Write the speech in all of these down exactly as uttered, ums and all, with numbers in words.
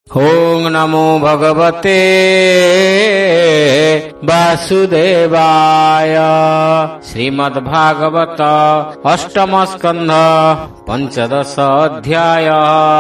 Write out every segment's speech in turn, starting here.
ओं नमो भगवते वासुदेवाय। श्रीमद्भागवत अष्टम स्कंध पंचदश अध्याय।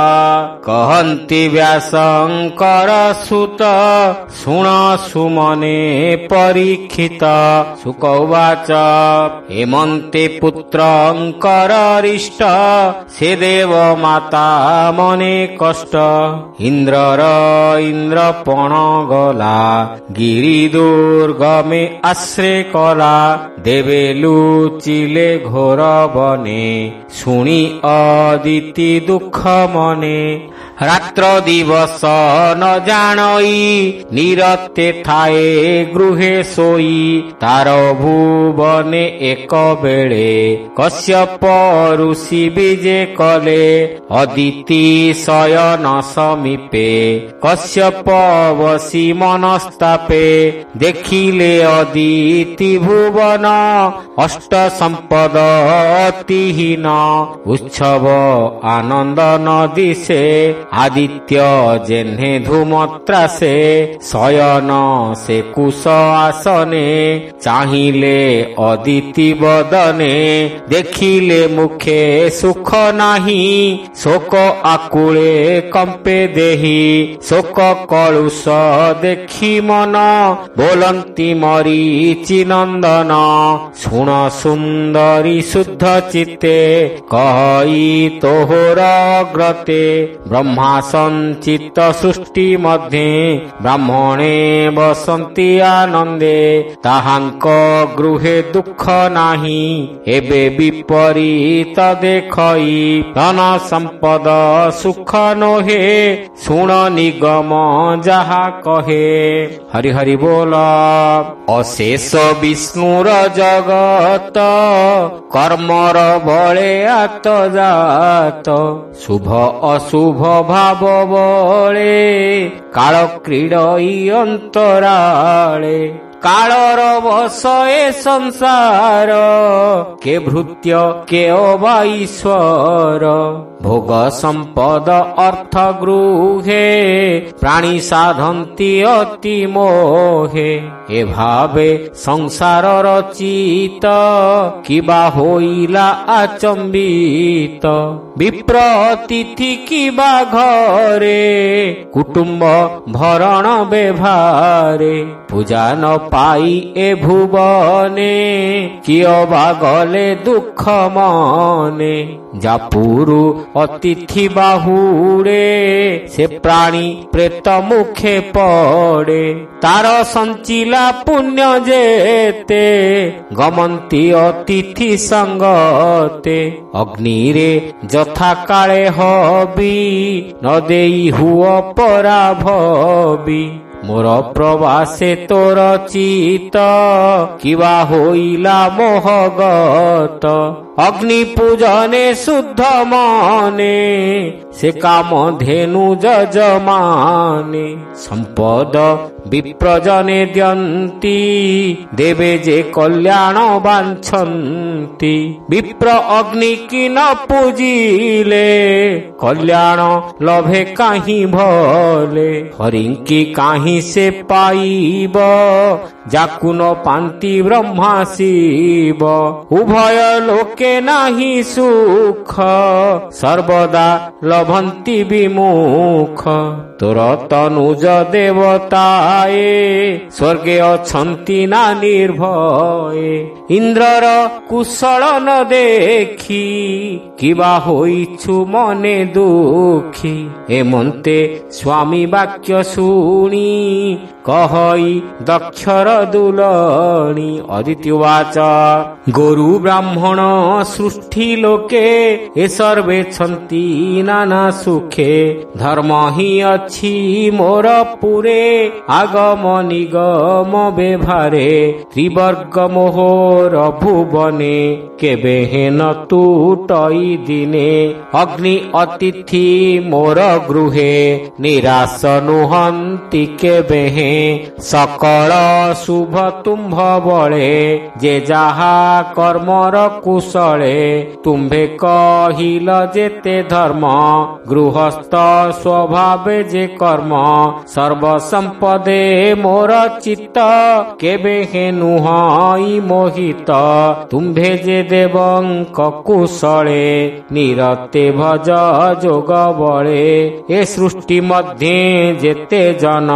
कहन्ति व्यासंकर सुत शुण सुमने परीक्षित। शुक उवाच हेमन्ते पुत्रंकर रिष्ट से देव माता मने कष्ट। इंद्रर इंद्रपण गला गिरि दुर्गमे आश्रय कला। देवे लुचिले घोर बने शुणी अदिति दुख मने। रात्र दिवस न जानई निरते थाए गृहे सोई। तार भुवने एक बेले कश्यप ऋषि विजे कले। अदिति शयन समीपे कश्यप बसी मनस्तापे। देखिले अदिति भुवन अष्ट संपद अतिहीन। उत्सव आनंद नदी से आदित्य जेन्हे धूमत्रासे। शयन से कुश आसने चाहिले अदिति बदने। देखिले मुखे सुख नाही शोक आकुले कंपे देही। शोक कलुष देखी मन बोलंती मरीचि नंदन। शुण सुंदरी शुद्ध चित्ते कहि तोहर अग्रते। ब्रह्मा संचित सृष्टि मध्ये ब्राह्मणे बसंती आनंदे। ताहांक गृहे दुख नाही एबे विपरीत देखई। धन संपद सुख नोहे शुण निगम जहा कहे। हरि हरि बोल। अशेष विष्णुर जगत कर्मर बळे आत जात। शुभ अशुभ भाव बळे काल क्रीडई अंतराळे। कालर बस ए संसार के भृत्य के अवा ईश्वर। भोग संपद अर्थ गृहे प्राणी साधंती अति मोहे। ए भावे संसार रचित किबा होइला आचंबित। विप्र अतिथि किबा घरे कुटुंब भरण व्यवहारे। पूजा न पाई ए भुवने कियबा गले दुख मने। जापुरु अतिथि बाहुड़े से प्राणी प्रेत मुखे पड़े। तार संचिला पुण्य जेते गमंती अतिथि संगते। अग्निरे जथा काले हबी न देई हुआ परा भबी। मोर प्रवासे तोर चित किबा होइला मोहगत। अग्नि पूजने शुद्ध माने से काम धेनु जजमाने। संपद विप्रजने द्यंती देवे जे कल्याण वांछन्ति। विप्र अग्नि की न पूजिले कल्याण लभे काहि भले। हरिंकी काहि से पाइब जाकु न पांति ब्रह्मा शिव। उभय लोके नाही सुख सर्वदा लभंती विमुख। तोर तनुज देवताए स्वर्गे अछंती ना निर्भये। इंद्रर कुशल न देखी किबा होइछु मने दुखी। हेमंते स्वामी वाक्य शुणी कहई दक्षर दुलणी। अदिति उवाच गोरु ब्राह्मण सृष्टि लोके ए सर्वे छन्ति नाना सुखे। धर्म ही अछि मोर पुरे आगम निगम व्यवहारे। त्रिवर्ग मोहर भुवने केबे हेन टूटई दिने। अग्नि अतिथि मोर गृहे निराश नुहन्ति केबे सकल शुभ तुम्भ बळे जे जाहा कर्मर कुशळे तुम्भे कहिल जेते धर्म गृहस्थ स्वभावे जे कर्म सर्व संपदे मोर चित्त केबे हे नुहाई मोहित तुम्भे जे देवंक कुशळे निरते भज जोग बळे ए सृष्टि मध्ये जेते जन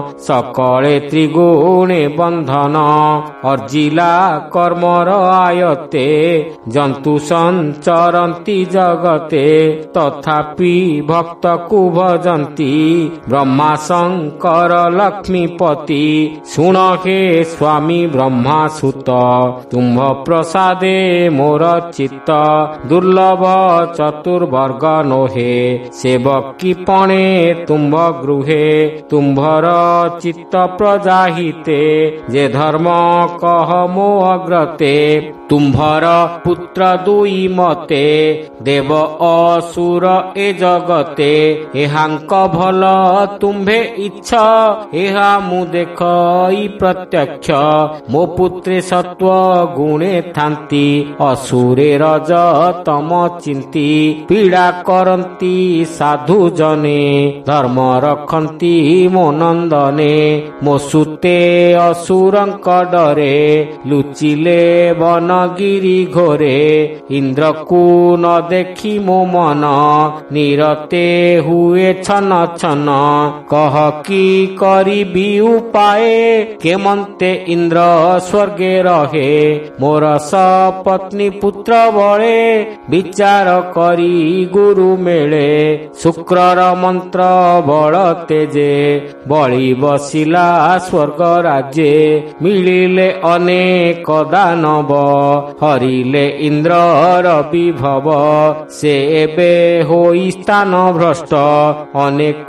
सकळे त्रिगुणे बंधन अर्जिला कर्मर आयते जंतु संचरन्ति जगते तथापि भक्त को भजन्ति ब्रह्मा शंकर लक्ष्मीपति सुन हे स्वामी ब्रह्मा सुत तुम्भ प्रसादे मोर चित्त दुर्लभ चतुर्वर्ग नोहे सेवकी पणे तुम्भ गृहे तुम्भर चित्त प्रजाहिते जे धर्म कह मो अग्रते तुम्भर पुत्र दुई मते देव असुर ए जगते एहांक भल तुम्भे इच्छा एहा मु देखई प्रत्यक्ष मो पुत्रे सत्व गुणे थांती असुरे रज तम चिंती पीड़ा करंती साधु जने धर्म रखंती मो नंदने मो सुते असुरंक डरे लुचिले बनगिरी घोरे इंद्र को न देखी मो मन निरते हुए छन छन कह की करिबी उपाय केमंते इंद्र स्वर्गे रहे मोर सपत्नी पुत्र बळे विचार करी गुरु मेले शुक्रर मंत्र बळ तेजे बळी बसिला स्वर्ग राज्ये मिलिले अनेक दानव हरिले इंद्रर विभव से एबे होई स्थान भ्रष्ट अनेक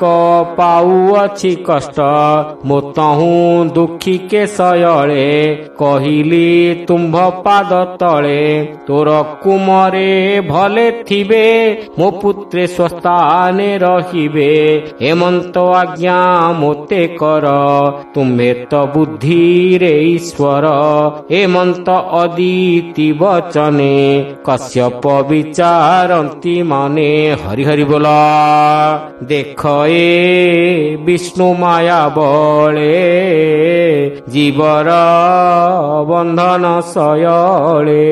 पाउअछि कष्ट मोतहु दुखी के सयळे कहिली तुम्भ पाद तळे तोर कुमरे भले थिबे मो पुत्रे स्वस्थाने रहिबे हेमंत आज्ञा मोते कर तुम्हे तो बुद्धि रे ईश्वर हेमंत अदिति वचने कश्यप विचारंती माने हरि हरि बोला देख ए विष्णु माया बळे जीवर बंधन सयळे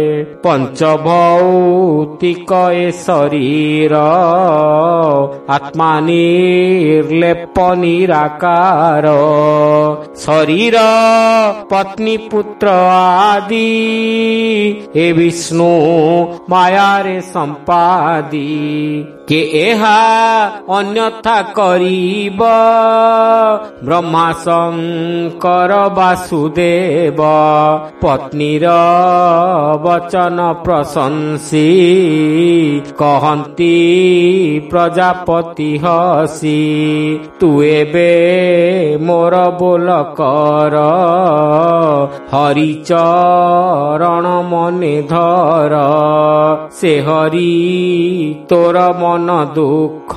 पंचभौतिक ए शरीर आत्मा निर्लेप निराकार शरीर पत्नी पुत्र आदि ए विष्णु माया रे संपादी के एहा अन्यथा करीब ब्रह्मा शंकर वासुदेव पत्नीर वचन प्रशंसी कहंती प्रजापति हसी तु एबे मोर बोल कर हरि चरण मने धर से हरि तोर मन दुख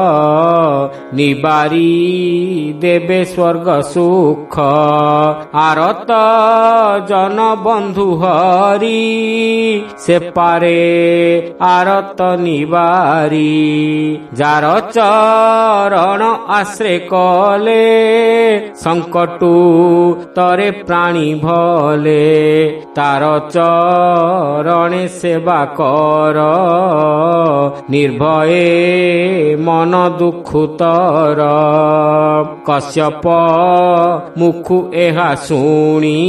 निबारी देबे स्वर्ग सुख आरत जन बंधु हरि से पारे आरत निबारी जार चरण आश्रय कले संकटु तरे प्राणी भले तार चरणे सेवा कर निर्भये मन दुखुतर कश्यप मुखु एहा शुणी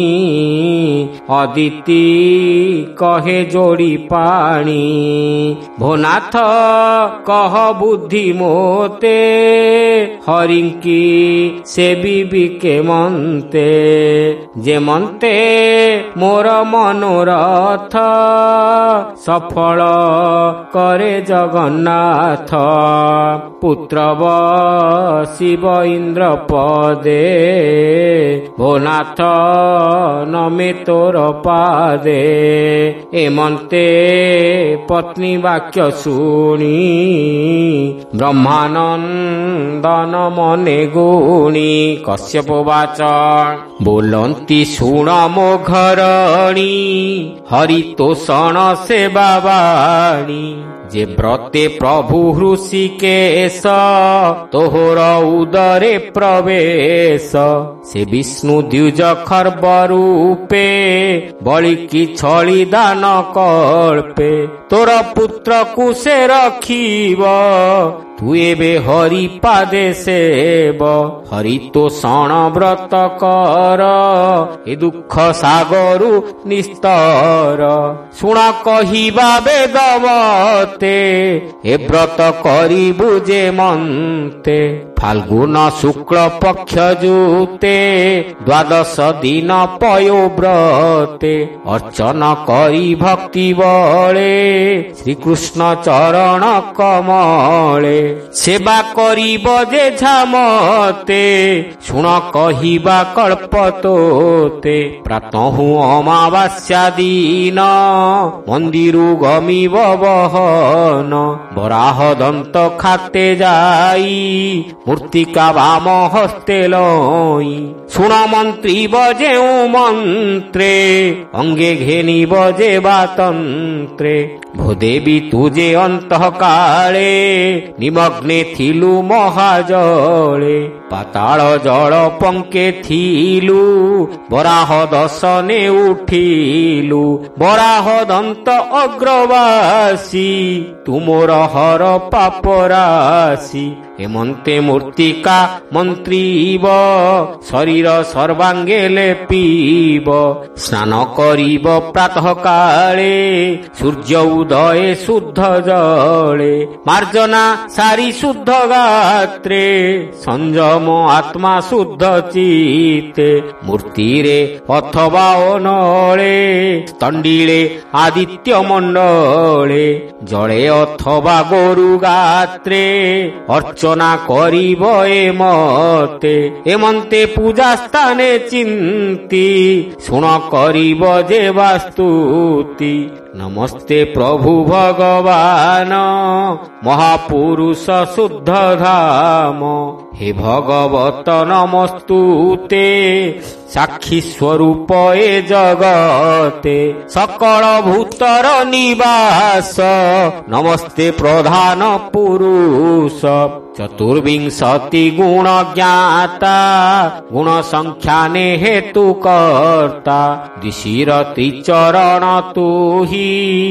अदिति कहे जोड़ी पाणी भोनाथ कह बुद्धि मोते हरिंकी सेबी बिके मंते जे मंते मोर मनोरथ सफल करे जगन्नाथ पुत्र शिव इंद्र ପଦେ ଭୋନାଥ ନମେ ତୋର ପାଦେ। ଏମନ୍ତେ ପତ୍ନୀ ବାକ୍ୟ ଶୁଣି ବ୍ରହ୍ମାନନ୍ଦନ ମନେ ଗୁଣି କଶ୍ୟପ ବାଚ ବୋଲନ୍ତି ଶୁଣ ମୋ ଘରଣୀ ହରିତୋଷଣ ସେବା ବାଣୀ। ଯେ ବ୍ରତେ ପ୍ରଭୁ ହୃଷିକେଶ ତୋହର ଉଦରେ ପ୍ରବେଶ। ସେ ବିଷ୍ଣୁ ଦ୍ୱିଜ ଖର୍ବ ରୂପେ ବଳିକି ଛଳି ଦାନ କଳ୍ପେ। ତୋର ପୁତ୍ରକୁ ସେ ରଖିବ ତୁ ଏବେ ହରି ପାଦେ ସେବ। ହରିତୋଷଣ ବ୍ରତ କର ଏ ଦୁଃଖ ସାଗରୁ ନିସ୍ତର। ଶୁଣ କହିବା ବେଦବତେ ଏ ବ୍ରତ କରିବୁ ଯେ ମନ୍ତେ। ଫାଲ୍ଗୁନ ଶୁକ୍ଳ ପକ୍ଷ ଯୁତେ ଦ୍ୱାଦଶ ଦିନ ପୟୋବ୍ରତେ। ଅର୍ଚ୍ଚନ କରି ଭକ୍ତି ବଳେ ଶ୍ରୀକୃଷ୍ଣ ଚରଣ କମଳେ। ସେବା କରିବ ଯେ ଝାମତେ ଶୁଣ କହିବା କଳ୍ପତୋତେ। ପ୍ରାତଃ ଅମାବାସ୍ୟା ଦିନ ମନ୍ଦିରୁ ଗମିବ ବହନ। ବରାହ ଦନ୍ତ ଖାତେ ଯାଇ ମୂର୍ତ୍ତିକା ବାମ ହସ୍ତେ ଲଇ। ଶୁଣ ମନ୍ତ୍ରୀବ ଯେଉଁ ମନ୍ତ୍ରେ ଅଙ୍ଗେ ଘେନିବ ଯେ ବାତନ୍ତ୍ରେ। ଭୂଦେବୀ ତୁଜେ ଅନ୍ତଃ କାଳେ ନିମଗ୍ନେ ଥିଲୁ ମହାଜଳେ। ପାତାଳ ଜଳ ପଙ୍କେ ଥିଲୁ ବରାହ ଦଶନେ ଉଠିଲୁ। ବରାହ ଦନ୍ତ ଅଗ୍ରବାସୀ ତୁମର ହର ପାପରାଶି। ଏମନ୍ତେ ମୂର୍ତ୍ତିକା ମନ୍ତ୍ରୀବ ଶରୀର ସର୍ବାଙ୍ଗେ ଲେପିବ। ସ୍ନାନ କରିବ ପ୍ରାତଃ କାଳେ ସୂର୍ଯ୍ୟ ଉଦୟେ ଶୁଦ୍ଧ ଜଳେ। ମାର୍ଜନା ସାରି ଶୁଦ୍ଧ ଗାତ୍ରେ ସଂଯମ ଆତ୍ମା ଶୁଦ୍ଧ ଚିତ୍ତେ। ମୂର୍ତ୍ତିରେ ଅଥବା ଅନଳେ ସ୍ତଣ୍ଡିଳେ ଆଦିତ୍ୟ ମଣ୍ଡଳେ। ଜଳେ ଅଥବା ଗୋରୁ ଗାତ୍ରେ ଅର୍ଚ୍ଚନା କରିବ ଏମତେ। ଏମନ୍ତେ ପୂଜା ସ୍ଥାନେ ଚିନ୍ତି ଶୁଣ କରିବ ଯେ ବାସ୍ତୁତି। ନମସ୍ତେ ପ୍ରଭୁ ଭଗବାନ ମହାପୁରୁଷ ଶୁଦ୍ଧ ଧାମ। ହେ ଭଗବତ ନମସ୍ତୁତେ ସାକ୍ଷୀ ସ୍ୱରୂପ ଏ ଜଗତେ। ସକଳ ଭୂତର ନିବାସ ନମସ୍ତେ ପ୍ରଧାନ ପୁରୁଷ। ଚତୁର୍ବିଂଶତି ଗୁଣ ଜ୍ଞାତା ଗୁଣ ସଂଖ୍ୟାନେ ହେତୁ କର୍ତ୍ତା। ঋষির ତ୍ରିଚରଣ ତୁହି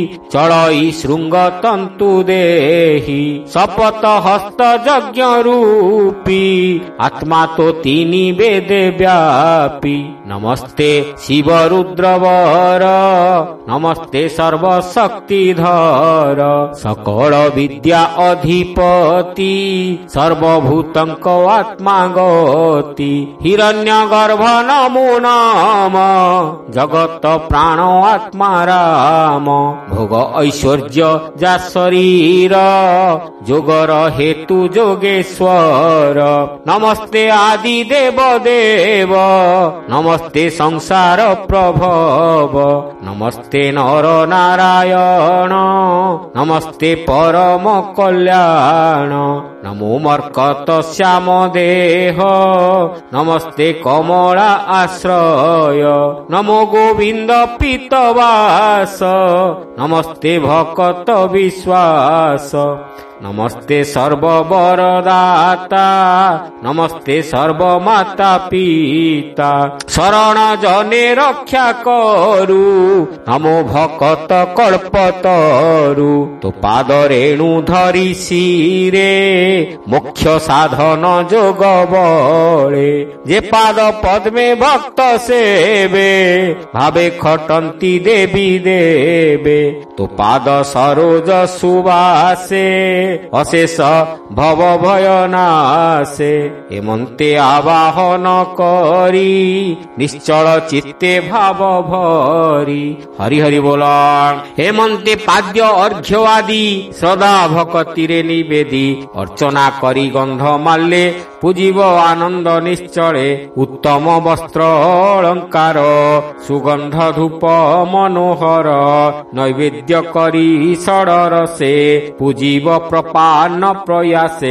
ଚଳଇ ଶୃଙ୍ଗ ତନ୍ତୁ ଦେହି। ଶପଥ ହସ୍ତ ଯଜ୍ଞ ରୂପୀ ଆତ୍ମା ତ ତିନି ବେଦେ ବ୍ୟାପୀ। ନମସ୍ତେ ଶିବ ରୁଦ୍ରବର ନମସ୍ତେ ସର୍ବଶକ୍ତିଧର। ସକଳ ବିଦ୍ୟା ଅଧିପତି ସର୍ବଭୂତଙ୍କ ଆତ୍ମା ଗତି। ହିରଣ୍ୟ ଗର୍ଭ ନମୋ ନମ ଜଗତ ପ୍ରାଣ ଆତ୍ମା ରାମ। ଭୋଗ ଐଶ୍ୱର୍ଯ୍ୟ ଯା ଶରୀର ଯୋଗର ହେତୁ ଯୋଗେଶ୍ୱର। ନମସ୍ତେ ଆଦି ଦେବ ଦେବ ନମସ୍ତେ ସଂସାର ପ୍ରଭବ। ନମସ୍ତେ ନର ନାରାୟଣ ନମସ୍ତେ ପରମ କଲ୍ୟାଣ। ନମୋ ମର୍କତ ଶ୍ୟାମ ଦେହ ନମସ୍ତେ କମଳା ଆଶ୍ରୟ। ନମୋ ଗୋବିନ୍ଦ ପୀତବାସ ନମସ୍ତେ ଭକତ ବିଶ୍ୱାସ। ନମସ୍ତେ ସର୍ବବରଦାତା ନମସ୍ତେ ସର୍ବମାତା ପିତା। ଶରଣ ଜନେ ରକ୍ଷା କରୁ ନମୋ ଭକତ କଳ୍ପତରୁ। ତୋ ପାଦ ରେଣୁ ଧରି ଶିରେ ମୋକ୍ଷ ସାଧନ ଯୋଗ ବଳେ। ଯେ ପାଦ ପଦ୍ମେ ଭକ୍ତ ସେବେ ଭାବେ ଖଟନ୍ତି ଦେବୀ ଦେବେ। ତୋ ପାଦ ସରୋଜ ସୁବାସେ ଅଶେଷ ଭବ ଭୟ ନାଶେ। ଏମନ୍ତେ ଆବାହନ କରି ନିଶ୍ଚଳ ଚିତ୍ତେ ଭାବ ଭରି। ହରି ହରି ବୋଲ। ହେମନ୍ତେ ପାଦ୍ୟ ଅର୍ଘ୍ୟ ଆଦି ଶ୍ରଦ୍ଧା ଭକତିରେ ନିବେଦି ଅର୍ଚ୍ଚନା କରି ଗନ୍ଧ ମାଲ୍ୟେ ପୂଜିବ ଆନନ୍ଦ ନିଶ୍ଚଳେ ଉତ୍ତମ ବସ୍ତ୍ର ଅଳଙ୍କାର ସୁଗନ୍ଧ ଧୂପ ମନୋହର ନୈବେଦ୍ୟ କରି ଷଡ଼ର ସେ ପୂଜିବ ପ୍ରପାନ ପ୍ରୟାସେ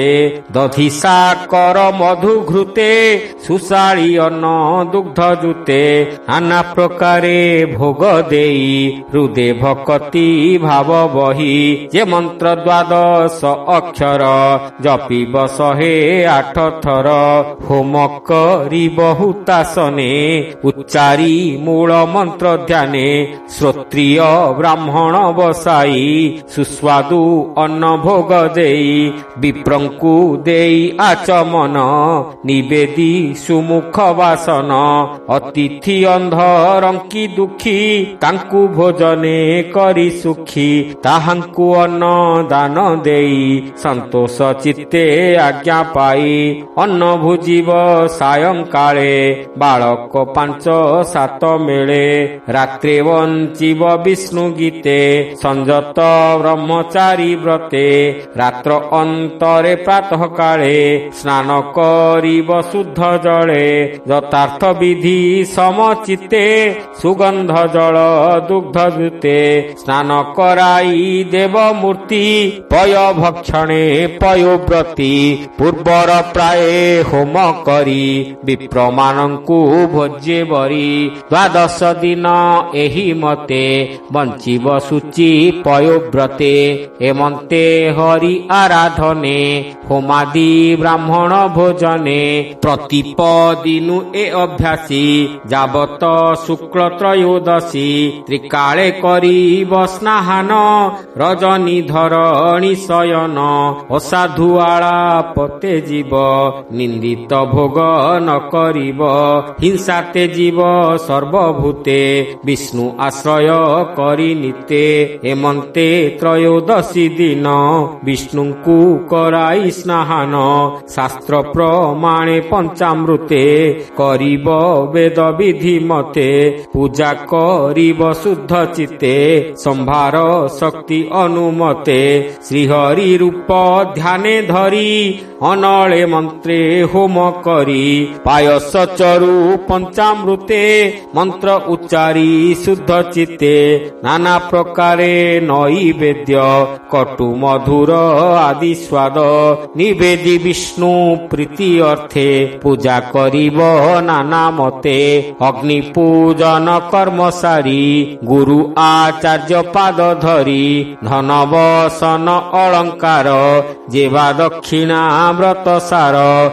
ଦଧିସା କର ମଧୁ ଘୃତେ ସୁଶାଳୀ ଅନ୍ନ ଦୁଗ୍ଧ ଜୁତେ ନାନା ପ୍ରକାରେ ଭୋଗ ଦେଇ ହୃଦେ ଭକତି ଭାବ ବହି ଯେ ମନ୍ତ୍ର ଦ୍ୱାଦଶ ଅକ୍ଷର ଜପିବ ଶହେ ଆଠ ଥର ହୋମ କରିବ ହୁତାସନେ ଉଚ୍ଚାରି ମୂଳ ମନ୍ତ୍ର ଧ୍ୟାନେ ଶ୍ରୋତ୍ରିୟ ବ୍ରାହ୍ମଣ ବସାଇ ସୁସ୍ୱାଦୁ ଅନ୍ନ ଭୋଗ ଦେଇ ବିପ୍ରଙ୍କୁ ଦେଇ ଆଚମନ ନିବେଦି ସୁମୁଖ ବାସନ ଅତିଥି ଅନ୍ଧ ରଙ୍କି ଦୁଃଖୀ ତାଙ୍କୁ ଭୋଜନେ କରି ସୁଖୀ ତାହାଙ୍କୁ ଅନ୍ନ ଦାନ ଦେଇ ସନ୍ତୋଷ ଚିତ୍ତେ ଆଜ୍ଞା ପାଇ ଅନ୍ନ ଭୁଜିବ ସାୟଂକାଳେ ବାଳକ ପାଞ୍ଚ ସାତ ମେଳେ ରାତ୍ରେ ବଞ୍ଚିବ ବିଷ୍ଣୁ ଗୀତେ ସଂଯତ ବ୍ରହ୍ମଚାରୀ ବ୍ରତେ ରାତ୍ର ଅନ୍ତରେ ପ୍ରାତଃ କାଳେ ସ୍ନାନ କରିବ ଶୁଦ୍ଧ ଜଳେ ଯଥାର୍ଥ ବିଧି ସମଚିତେ ସୁଗନ୍ଧ ଜଳ ଦୁଗ୍ଧ ଜୁତେ ସ୍ନାନ କରାଇ ଦେବ ମୂର୍ତ୍ତି ପୟ ଭକ୍ଷଣେ ପୟୋବ୍ରତୀ ପୂର୍ବର ପ୍ରାୟ ହୋମ କରି ବିପ୍ରମାନଙ୍କୁ ଭୋଜେ ବରି ଦ୍ୱାଦଶ ଦିନ ଏହି ମତେ ବଞ୍ଚିବ ସୂଚି ପୟୋବ୍ରତେ ଏମନ୍ତେ ହରି ଆରାଧନେ ହୋମାଦି ବ୍ରାହ୍ମଣ ଭୋଜନେ ପ୍ରତିପଦିନୁ ଏ ଅଭ୍ୟାସୀ ଯାବତ ଶୁକ୍ଳ ତ୍ରୟୋଦଶୀ ତ୍ରିକାଳେ କରିବ ସ୍ନାହାନ ରଜନୀ ଧରଣୀ ଶୟନ ଅସାଧୁଆଳା ପତେ ଯିବ ନିନ୍ଦିତ ଭୋଗ ନ କରିବ ହିଂସା ତେଜିବ ସର୍ବଭୂତେ ବିଷ୍ଣୁ ଆଶ୍ରୟ କରି ନିତେ ଏମନ୍ତେ ତ୍ରୟୋଦଶୀ ଦିନ ବିଷ୍ଣୁଙ୍କୁ କରାଇ ସ୍ନାହାନ ଶାସ୍ତ୍ର ପ୍ରମାଣେ ପଞ୍ଚାମୃତେ କରିବ ବେଦ ବିଧି ମତେ ପୂଜା କରିବ ଶୁଦ୍ଧ ଚିତ୍ତେ ସମ୍ଭାର ଶକ୍ତି ଅନୁମତେ ଶ୍ରୀହରି ରୂପ ଧ୍ୟାନେ ଧରି ଅନଳେ ମନ୍ତ୍ରେ ହୋମ କରି ପାୟସ ଚରୁ ପଞ୍ଚାମୃତେ ମନ୍ତ୍ର ଉଚ୍ଚାରି ଶୁଦ୍ଧ ଚିତ୍ତେ ନାନା ପ୍ରକାରେ ନୈବେଦ୍ୟ କଟୁ ମଧୁର ଆଦି ସ୍ୱାଦ ନିବେଦି ବିଷ୍ଣୁ ପ୍ରୀତି ଅର୍ଥେ ପୂଜା କରିବ ନାନା ମତେ ଅଗ୍ନି ପୂଜନ କର୍ମ ସାରି ଗୁରୁ ଆଚାର୍ଯ୍ୟ ପାଦ ଧରି ଧନ ବସନ ଅଳଙ୍କାର ଯେବା ଦକ୍ଷିଣା ବ୍ରତ ସାର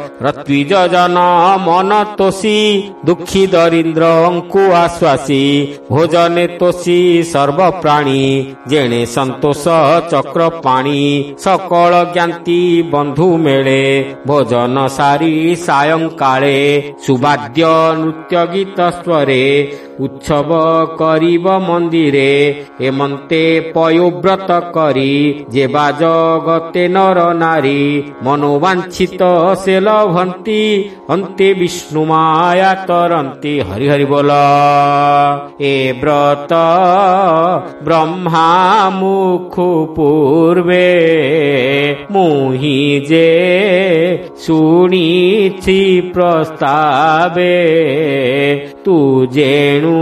ରତ୍ବିଜନ ମନ ତୋଷି ଦୁଃଖୀ ଦରିଦ୍ରଙ୍କୁ ଆଶ୍ୱାସୀ ଭୋଜନେ ତୋଷି ସର୍ବପ୍ରାଣୀ ଯେଣେ ସନ୍ତୋଷ ଚକ୍ର ପାଣି ସକଳ ଜ୍ଞାନ୍ତି ବନ୍ଧୁ ମେଳେ ଭୋଜନ ସାରି ସାୟଂକାଳେ ସୁବାଦ୍ୟ ନୃତ୍ୟ ଗୀତ ସ୍ୱରେ ଉତ୍ସବ କରିବ ମନ୍ଦିରେ ଏମନ୍ତେ ପୟୋବ୍ରତ କରି ଯେବା ଜଗତେ ନର ନାରୀ ମନୋବାଞ୍ଛିତ ସେ ଲଭନ୍ତି ଅନ୍ତେ ବିଷ୍ଣୁ ମାୟା ତରନ୍ତି। ହରି ହରି ବୋଲ। ଏ ବ୍ରତ ବ୍ରହ୍ମା ମୁଖୁ ପୂର୍ବେ ମୁହିଁ ଯେ ଶୁଣିଛି ପ୍ରସ୍ତାବେ ତୁ ଯେଣୁ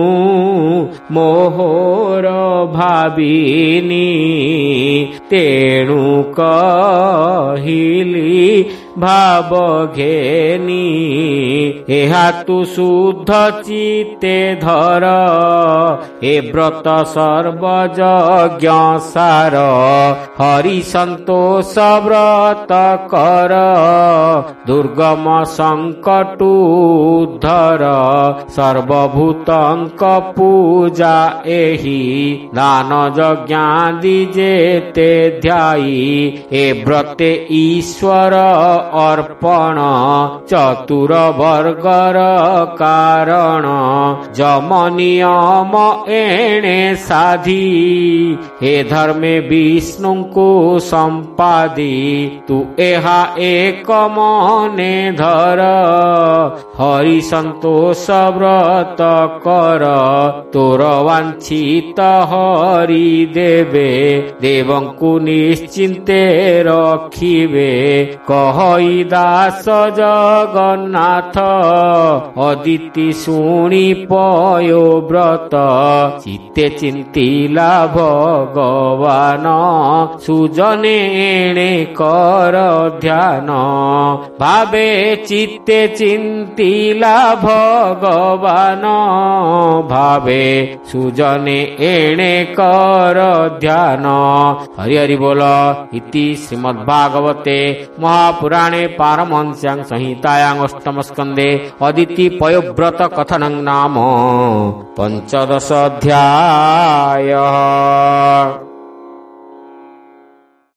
ମୋହର ଭାବିନି ତେଣୁ କହିଲି ଭାବ ଘେନି ଏହା ତୁ ଶୁଦ୍ଧ ଚିତେ ଧର ଏ ବ୍ରତ ସର୍ବଯଜ୍ଞ ସାର ହରି ସନ୍ତୋଷ ବ୍ରତ କର ଦୁର୍ଗମ ସଙ୍କଟୁ ଉଦ୍ଧର ସର୍ବଭୂତଙ୍କ ପୂଜା ଏହି ଦାନ ଯଜ୍ଞାଦି ଯେତେ ଧ୍ୟାଇ ଏ ବ୍ରତେ ଈଶ୍ୱର ଅର୍ପଣ ଚତୁର ବର୍ଗର କାରଣ ଯମ ନିୟମ ଏଣେ ସାଧି ହେ ଧର୍ମେ ବିଷ୍ଣୁଙ୍କୁ ସମ୍ପାଦି ତୁ ଏହା ଏକ ମନେ ଧର ହରି ସନ୍ତୋଷ ବ୍ରତ କର ତୋର ବାଞ୍ଛିତ ହରି ଦେବେ ଦେବଙ୍କୁ ନିଶ୍ଚିନ୍ତେ ରଖିବେ କହ ହଇଦାସ ଜଗନ୍ନାଥ ଅଦିତି ଶୁଣି ପୟୋବ୍ରତ ଚିତ୍ତେ ଚିନ୍ତିଲା ଭଗବାନ ସୁଜନେ ଏଣେ କର ଧ୍ୟାନ ଭାବେ ଚିତ୍ତେ ଚିନ୍ତିଲା ଭଗବାନ ଭାବେ ସୁଜନେ ଏଣେ କର ଧ୍ୟାନ। ହରି ହରି ବୋଲ। ଇତି ଶ୍ରୀମଦ୍ଭାଗବତେ ମହାପୁରାଣେ ପାରମହଂସ୍ୟାଂ ସଂହିତାୟାଂ ଅଷ୍ଟମ ସ୍କନ୍ଧେ ଅଦିତି ପୟୋବ୍ରତ କଥନଂ ନାମ ପଞ୍ଚଦଶ ଅଧ୍ୟାୟः।